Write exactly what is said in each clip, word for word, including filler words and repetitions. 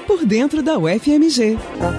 por dentro da U F M G.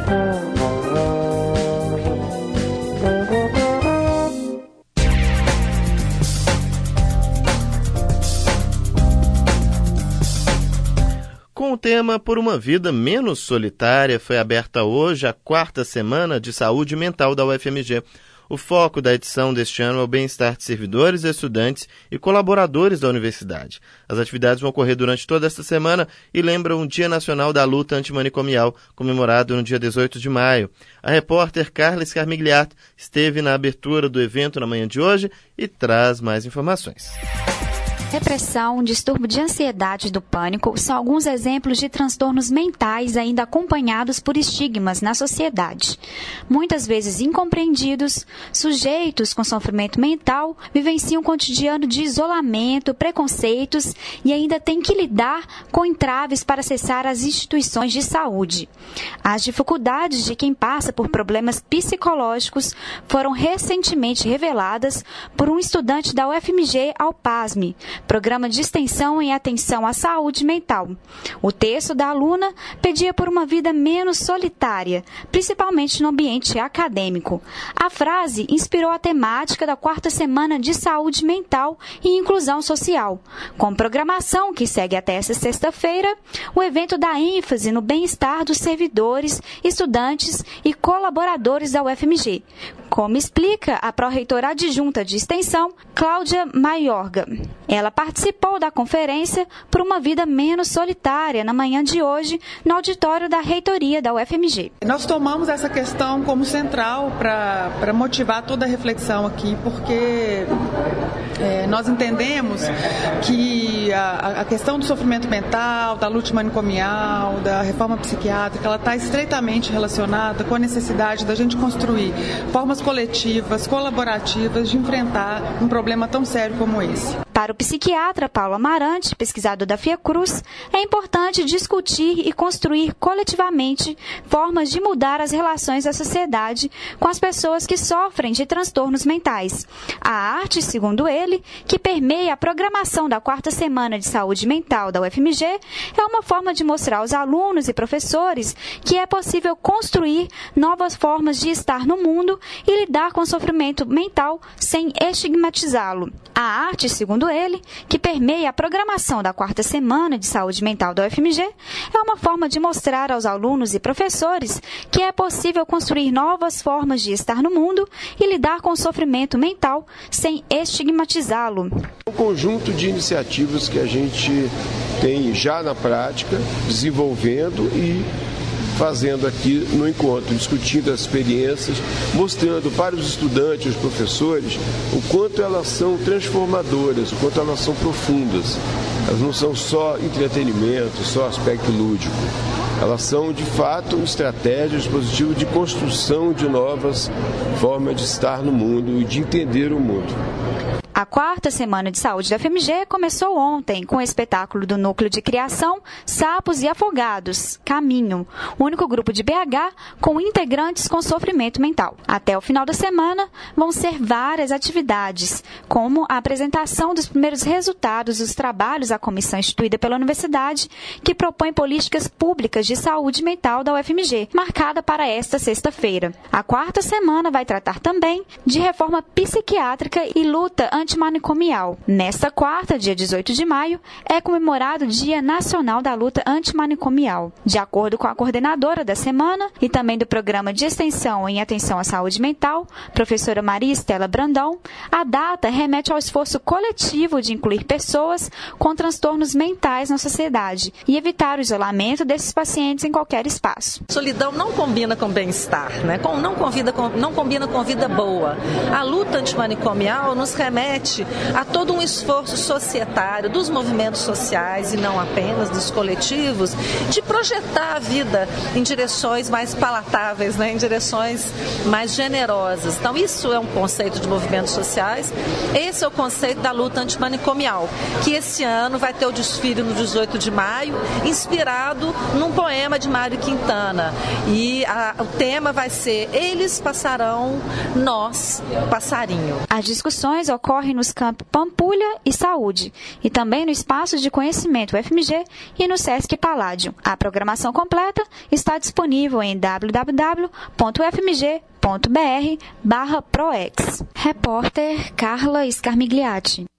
Com o tema Por uma Vida Menos Solitária, foi aberta hoje a quarta semana de saúde mental da U F M G. O foco da edição deste ano é o bem-estar de servidores, estudantes e colaboradores da universidade. As atividades vão ocorrer durante toda esta semana e lembram o Dia Nacional da Luta Antimanicomial, comemorado no dia dezoito de maio. A repórter Carla Scarmigliato esteve na abertura do evento na manhã de hoje e traz mais informações. Depressão, distúrbio de ansiedade e do pânico são alguns exemplos de transtornos mentais ainda acompanhados por estigmas na sociedade. Muitas vezes incompreendidos, sujeitos com sofrimento mental vivenciam um cotidiano de isolamento, preconceitos e ainda têm que lidar com entraves para acessar as instituições de saúde. As dificuldades de quem passa por problemas psicológicos foram recentemente reveladas por um estudante da U F M G ao PASME, Programa de Extensão em Atenção à Saúde Mental. O texto da aluna pedia por uma vida menos solitária, principalmente no ambiente acadêmico. A frase inspirou a temática da quarta semana de saúde mental e inclusão social. Com programação que segue até esta sexta-feira, o evento dá ênfase no bem-estar dos servidores, estudantes e colaboradores da U F M G, como explica a pró-reitora adjunta de Extensão, Cláudia Maiorga. Ela participou da conferência Por uma Vida Menos Solitária na manhã de hoje, no auditório da reitoria da U F M G. Nós tomamos essa questão como central para motivar toda a reflexão aqui, porque é, nós entendemos que a, a questão do sofrimento mental, da luta manicomial, da reforma psiquiátrica, ela está estreitamente relacionada com a necessidade da gente construir formas coletivas, colaborativas de enfrentar um problema tão sério como esse. Para o psiquiatra Paulo Amarante, pesquisador da Fiocruz, é importante discutir e construir coletivamente formas de mudar as relações da sociedade com as pessoas que sofrem de transtornos mentais. A arte, segundo ele, que permeia a programação da quarta semana de saúde mental da U F M G, é uma forma de mostrar aos alunos e professores que é possível construir novas formas de estar no mundo e lidar com o sofrimento mental sem estigmatizá-lo. A arte, segundo ele, que permeia a programação da quarta semana de saúde mental da U F M G, é uma forma de mostrar aos alunos e professores que é possível construir novas formas de estar no mundo e lidar com o sofrimento mental sem estigmatizá-lo. Um conjunto de iniciativas que a gente tem já na prática, desenvolvendo e fazendo aqui no encontro, discutindo as experiências, mostrando para os estudantes, os professores, o quanto elas são transformadoras, o quanto elas são profundas. Elas não são só entretenimento, só aspecto lúdico. Elas são, de fato, estratégias, dispositivos de construção de novas formas de estar no mundo e de entender o mundo. A quarta semana de saúde da U F M G começou ontem com o espetáculo do Núcleo de Criação Sapos e Afogados, Caminho, único grupo de B H com integrantes com sofrimento mental. Até o final da semana vão ser várias atividades, como a apresentação dos primeiros resultados dos trabalhos da comissão instituída pela universidade, que propõe políticas públicas de saúde mental da U F M G, marcada para esta sexta-feira. A quarta semana vai tratar também de reforma psiquiátrica e luta antimanicomial. Nesta quarta, dia dezoito de maio, é comemorado o Dia Nacional da Luta Antimanicomial. De acordo com a coordenadora da semana e também do Programa de Extensão em Atenção à Saúde Mental, professora Maria Estela Brandão, a data remete ao esforço coletivo de incluir pessoas com transtornos mentais na sociedade e evitar o isolamento desses pacientes em qualquer espaço. Solidão não combina com bem-estar, né? não, convida, não combina com vida boa. A luta antimanicomial nos remete a todo um esforço societário dos movimentos sociais e não apenas dos coletivos de projetar a vida em direções mais palatáveis, né? Em direções mais generosas. Então isso é um conceito de movimentos sociais, esse é o conceito da luta antimanicomial, que esse ano vai ter o desfile no dezoito de maio, inspirado num poema de Mário Quintana, e a, o tema vai ser Eles Passarão, Nós Passarinho. As discussões ocorrem ocorre nos campi Pampulha e Saúde, e também no Espaço de Conhecimento U F M G e no Sesc Paládio. A programação completa está disponível em w w w ponto u f m g ponto b r barra proex. Repórter Carla Scarmigliati.